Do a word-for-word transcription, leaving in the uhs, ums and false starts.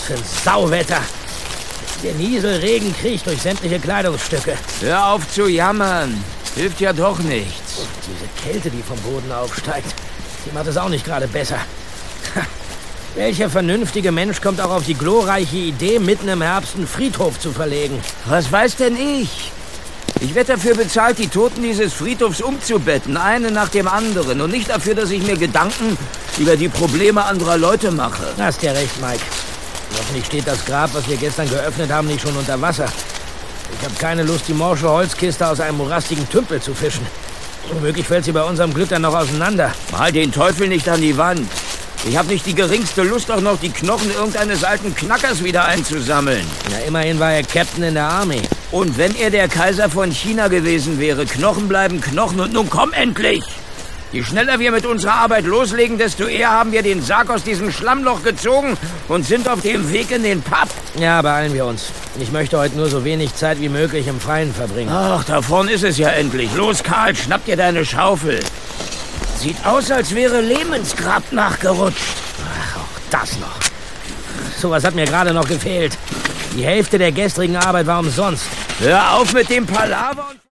für ein Sauwetter. Der Nieselregen kriecht durch sämtliche Kleidungsstücke. Hör auf zu jammern. Hilft ja doch nichts. Und diese Kälte, die vom Boden aufsteigt, die macht es auch nicht gerade besser. Welcher vernünftige Mensch kommt auch auf die glorreiche Idee, mitten im Herbst einen Friedhof zu verlegen? Was weiß denn ich? Ich werde dafür bezahlt, die Toten dieses Friedhofs umzubetten, eine nach dem anderen. Und nicht dafür, dass ich mir Gedanken über die Probleme anderer Leute mache. Hast ja recht, Mike. Hoffentlich steht das Grab, was wir gestern geöffnet haben, nicht schon unter Wasser. Ich habe keine Lust, die morsche Holzkiste aus einem morastigen Tümpel zu fischen. Womöglich fällt sie bei unserem Glück dann noch auseinander. Mal den Teufel nicht an die Wand. Ich habe nicht die geringste Lust, auch noch die Knochen irgendeines alten Knackers wieder einzusammeln. Na, immerhin war er Captain in der Army. Und wenn er der Kaiser von China gewesen wäre, Knochen bleiben Knochen und nun komm endlich! Je schneller wir mit unserer Arbeit loslegen, desto eher haben wir den Sarg aus diesem Schlammloch gezogen und sind auf dem Weg in den Pub. Ja, beeilen wir uns. Ich möchte heute nur so wenig Zeit wie möglich im Freien verbringen. Ach, da vorne ist es ja endlich. Los, Karl, schnapp dir deine Schaufel. Sieht aus, als wäre Lehmensgrab nachgerutscht. Ach, auch das noch. Sowas hat mir gerade noch gefehlt. Die Hälfte der gestrigen Arbeit war umsonst. Hör auf mit dem Palaver und